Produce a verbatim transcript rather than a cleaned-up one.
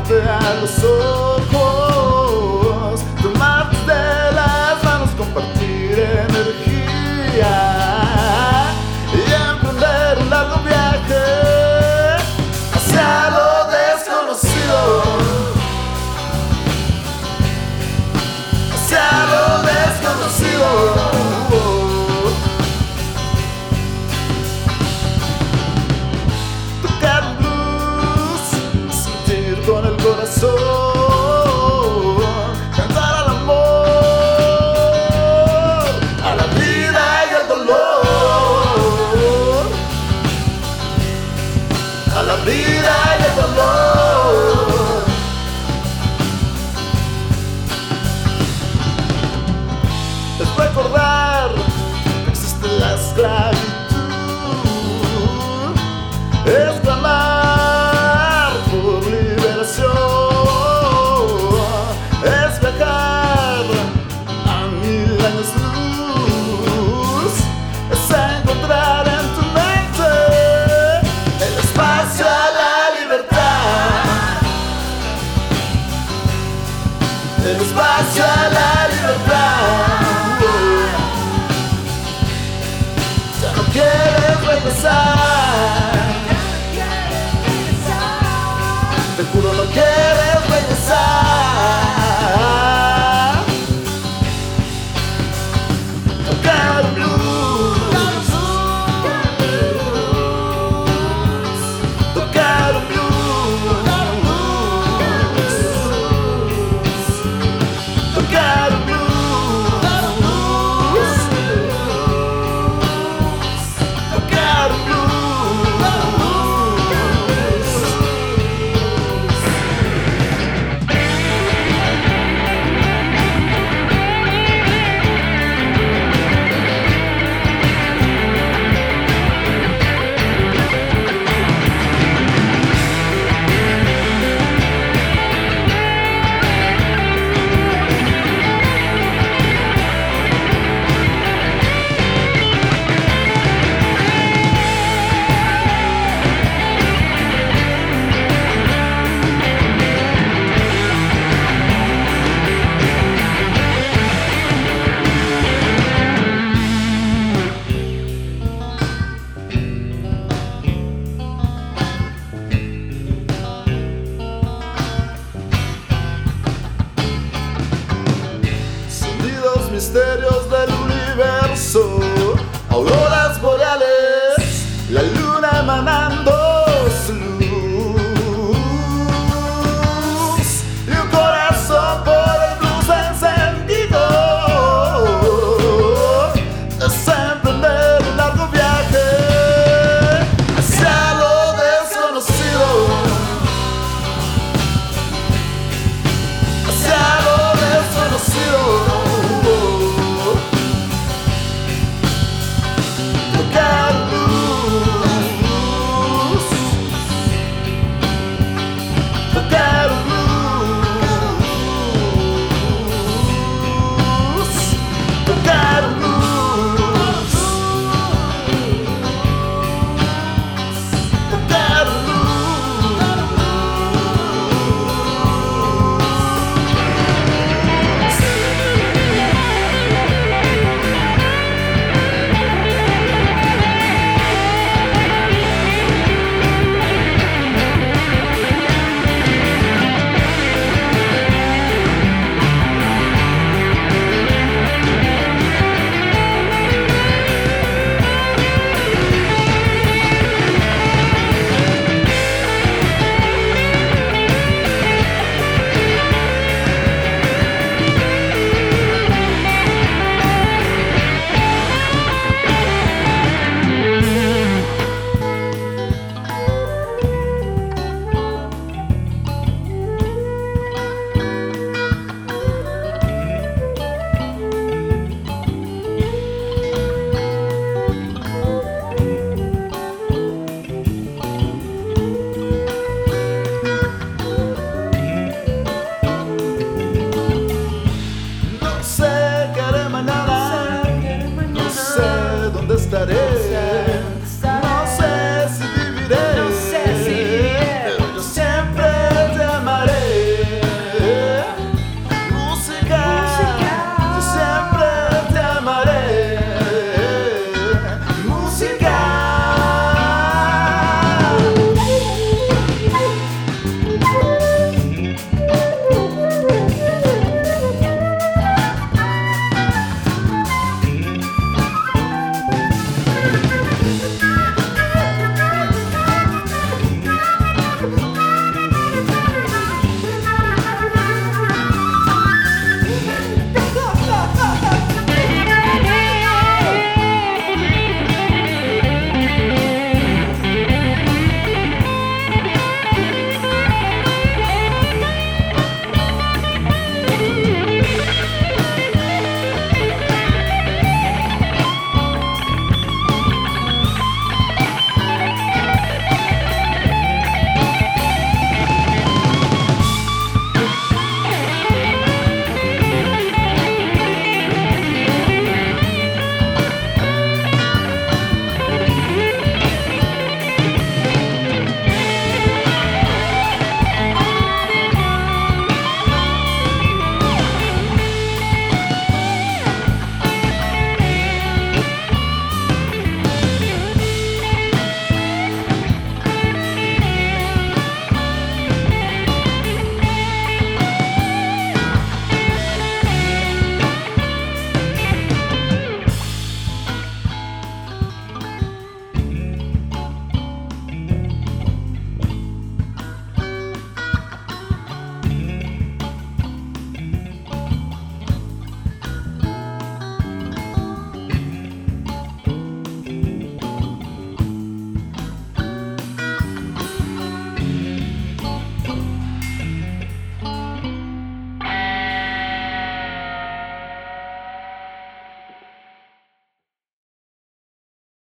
mirarte a los ojos, tomarte de las manos, compartir energía y emprender un largo viaje hacia lo desconocido, hacia lo desconocido. Con el corazón, cantar al amor, a la vida y al dolor, a la vida y al dolor. Es recordar que existe la esclavitud, es clamar es viajar a mil años luz, es encontrar en tu mente el espacio a la libertad, el espacio a la libertad. Ya no quieres regresar, te juro no quieres regresar. Tocar blues, tocar blues, tocar blues, tocar blues. Misterios del universo, aurora